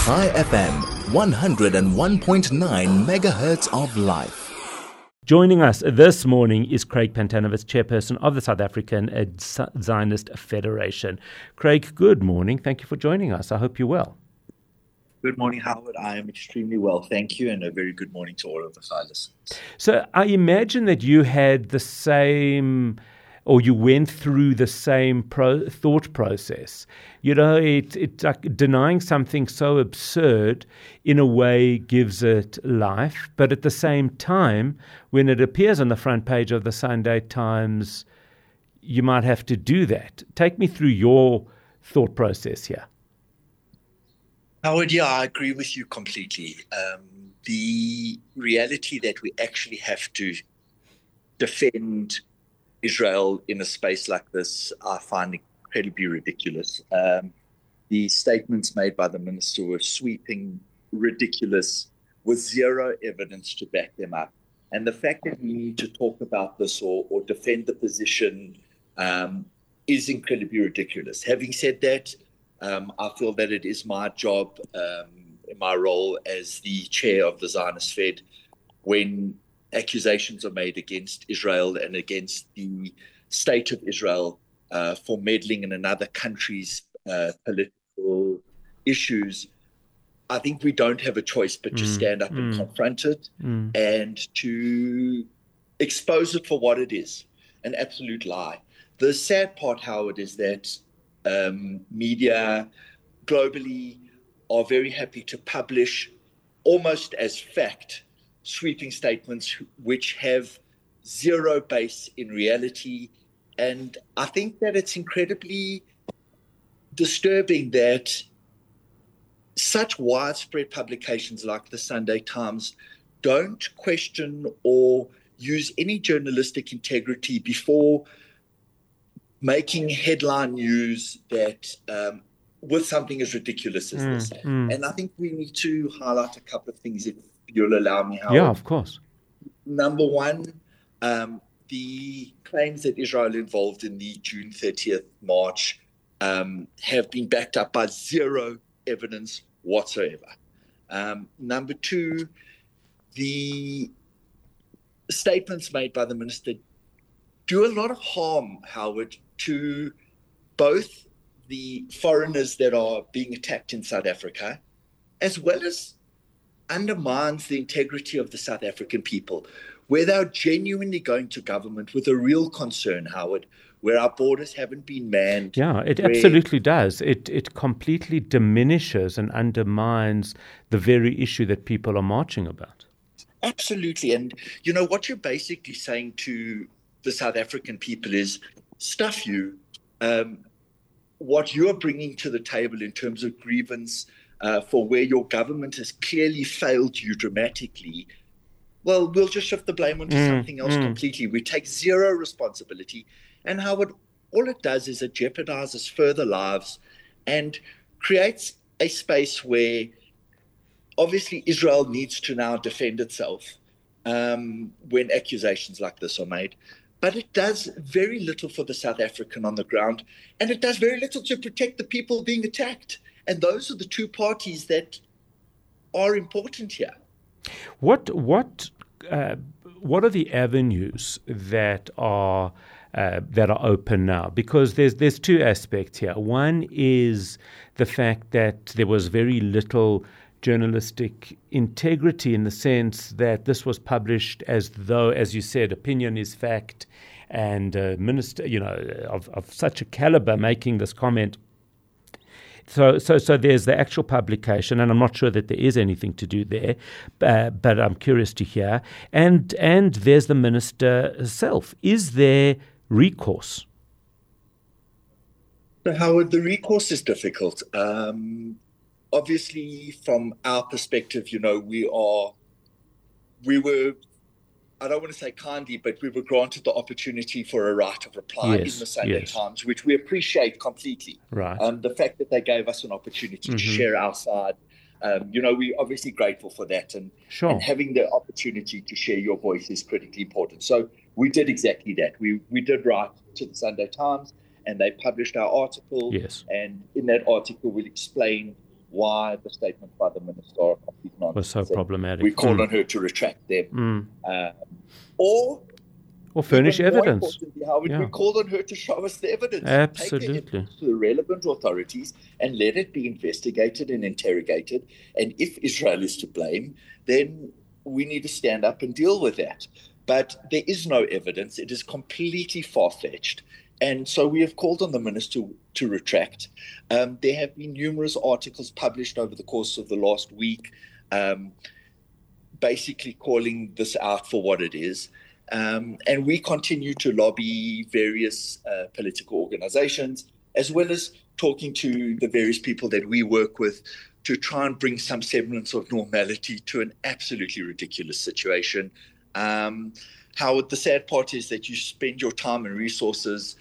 High FM, 101.9 megahertz of life. Joining us this morning is Craig Pantanovitz, chairperson of the South African Zionist Federation. Craig, good morning. Thank you for joining us. I hope you're well. Good morning, Howard. I am extremely well, thank you, and a very good morning to all of the listeners. So I imagine that you had the same, or you went through the same thought process. You know, it's like denying something so absurd in a way gives it life, but at the same time, when it appears on the front page of the Sunday Times, you might have to do that. Take me through your thought process here. Howard, yeah, I agree with you completely. The reality that we actually have to defend Israel in a space like this, I find incredibly ridiculous. The statements made by the minister were sweeping, ridiculous, with zero evidence to back them up. And the fact that we need to talk about this or defend the position is incredibly ridiculous. Having said that, I feel that it is my job, my role as the chair of the Zionist Fed, when accusations are made against Israel and against the state of Israel for meddling in another country's political issues, I think we don't have a choice but to stand up and confront it and to expose it for what it is, an absolute lie. The sad part, Howard, is that media globally are very happy to publish almost as fact sweeping statements which have zero base in reality. And I think that it's incredibly disturbing that such widespread publications like the Sunday Times don't question or use any journalistic integrity before making headline news that with something as ridiculous as this. And I think we need to highlight a couple of things, if you'll allow me, Howard. Yeah, of course. Number one, the claims that Israel involved in the June 30th march have been backed up by zero evidence whatsoever. Number two, the statements made by the minister do a lot of harm, Howard, to both the foreigners that are being attacked in South Africa, as well as undermines the integrity of the South African people, where they're genuinely going to government with a real concern, Howard, where our borders haven't been manned. Yeah, it absolutely does. It completely diminishes and undermines the very issue that people are marching about. Absolutely. And, you know, what you're basically saying to the South African people is, stuff you. What you're bringing to the table in terms of grievance for where your government has clearly failed you dramatically, well, we'll just shift the blame onto something else completely. We take zero responsibility. And Howard, all it does is it jeopardizes further lives and creates a space where obviously Israel needs to now defend itself when accusations like this are made. But it does very little for the South African on the ground, and it does very little to protect the people being attacked. And those are the two parties that are important here. What are the avenues that are open now? Because there's two aspects here. One is the fact that there was very little journalistic integrity in the sense that this was published as though, as you said, opinion is fact, and a minister, you know, of such a caliber making this comment. So there's the actual publication, and I'm not sure that there is anything to do there, but I'm curious to hear. And there's the minister herself. Is there recourse? So, Howard, the recourse is difficult. Obviously, from our perspective, you know, we were, I don't want to say kindly, but we were granted the opportunity for a right of reply in the Sunday Times, which we appreciate completely. Right. The fact that they gave us an opportunity to share our side, you know, we're obviously grateful for that. And having the opportunity to share your voice is critically important. So we did exactly that. We did write to the Sunday Times, and they published our article. Yes. And in that article, we'll explain why the statement by the minister are complete nonsense. Was so problematic. We call on her to retract them. Or furnish evidence. More importantly, Howard, we called on her to show us the evidence. Absolutely. Take the evidence to the relevant authorities and let it be investigated and interrogated. And if Israel is to blame, then we need to stand up and deal with that. But there is no evidence. It is completely far-fetched. And so we have called on the minister to retract. There have been numerous articles published over the course of the last week, basically calling this out for what it is. And we continue to lobby various political organizations, as well as talking to the various people that we work with to try and bring some semblance of normality to an absolutely ridiculous situation. Howard, the sad part is that you spend your time and resources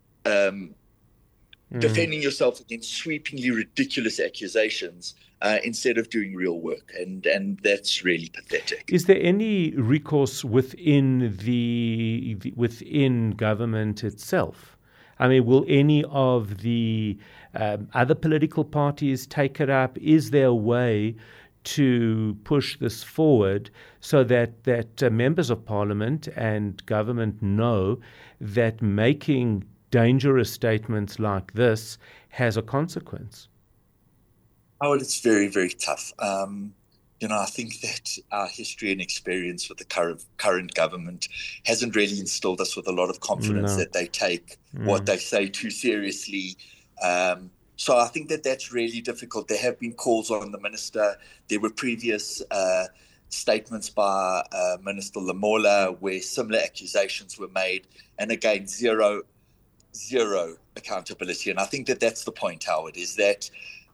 defending yourself against sweepingly ridiculous accusations instead of doing real work, and that's really pathetic. Is there any recourse within within government itself? I mean, will any of the other political parties take it up? Is there a way to push this forward so that members of parliament and government know that making dangerous statements like this has a consequence? Oh, it's very, very tough. I think that our history and experience with the current government hasn't really instilled us with a lot of confidence that they take what they say too seriously. So I think that that's really difficult. There have been calls on the minister. There were previous statements by Minister Lamola where similar accusations were made. And again, zero accountability. And I think that that's the point, Howard, is that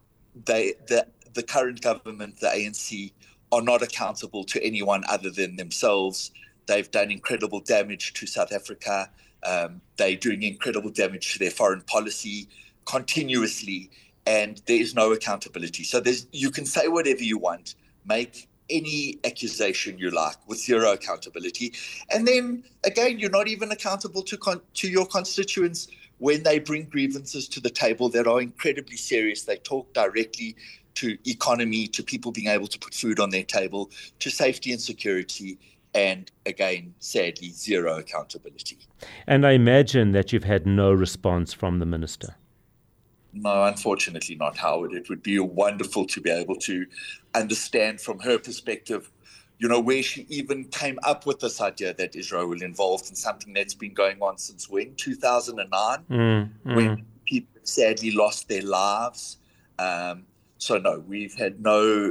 the current government, the ANC, are not accountable to anyone other than themselves. They've done incredible damage to South Africa. They're doing incredible damage to their foreign policy continuously, and there is no accountability. So you can say whatever you want, make any accusation you like with zero accountability. And then, again, you're not even accountable to your constituents when they bring grievances to the table that are incredibly serious. They talk directly to economy, to people being able to put food on their table, to safety and security, and again, sadly, zero accountability. And I imagine that you've had no response from the minister. No, unfortunately not, Howard. It would be wonderful to be able to understand from her perspective, where she even came up with this idea that Israel was involved in something that's been going on since when? 2009, when people sadly lost their lives. So no, we've had no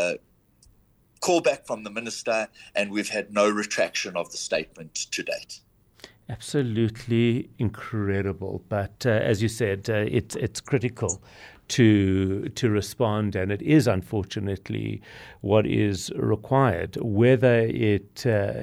callback from the minister, and we've had no retraction of the statement to date. Absolutely incredible. But as you said, it's critical to respond, and it is unfortunately what is required. Whether it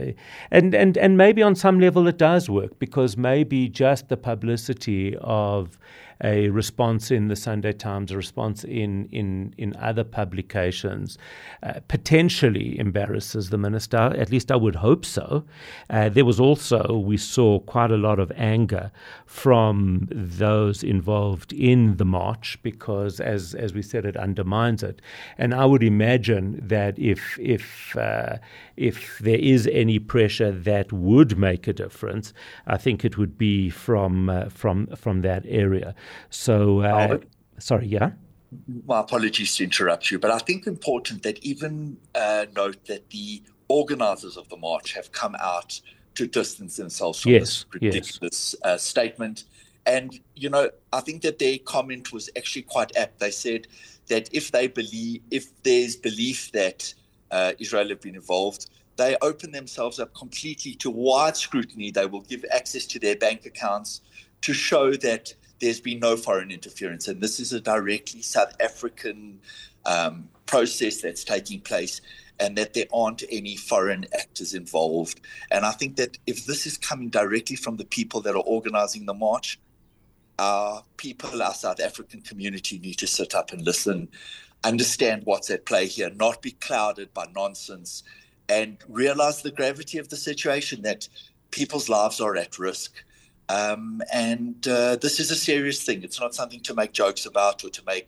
and maybe on some level it does work, because maybe just the publicity of a response in the Sunday Times, a response in other publications, potentially embarrasses the minister. At least I would hope so. There was also, we saw quite a lot of anger from those involved in the march, because, as we said, it undermines it. And I would imagine that if there is any pressure that would make a difference, I think it would be from that area. So, sorry, yeah? My apologies to interrupt you, but I think important that even note that the organizers of the march have come out to distance themselves from this ridiculous statement. And, I think that their comment was actually quite apt. They said that if there's belief that Israel have been involved, they open themselves up completely to wide scrutiny. They will give access to their bank accounts to show that there's been no foreign interference. And this is a directly South African process that's taking place, and that there aren't any foreign actors involved. And I think that if this is coming directly from the people that are organizing the march, our people, our South African community, need to sit up and listen, understand what's at play here, not be clouded by nonsense, and realize the gravity of the situation, that people's lives are at risk. And this is a serious thing. It's not something to make jokes about or to make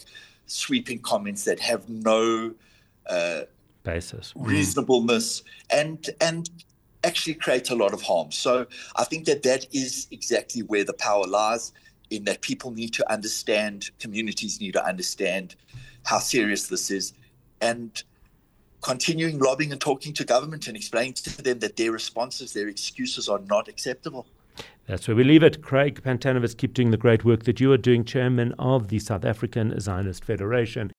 sweeping comments that have no basis, reasonableness, and actually create a lot of harm. So I think that is exactly where the power lies, in that people need to understand, communities need to understand how serious this is, and continuing lobbying and talking to government and explaining to them that their responses, their excuses are not acceptable. That's where we leave it. Craig Pantanovitz, keep doing the great work that you are doing, Chairman of the South African Zionist Federation.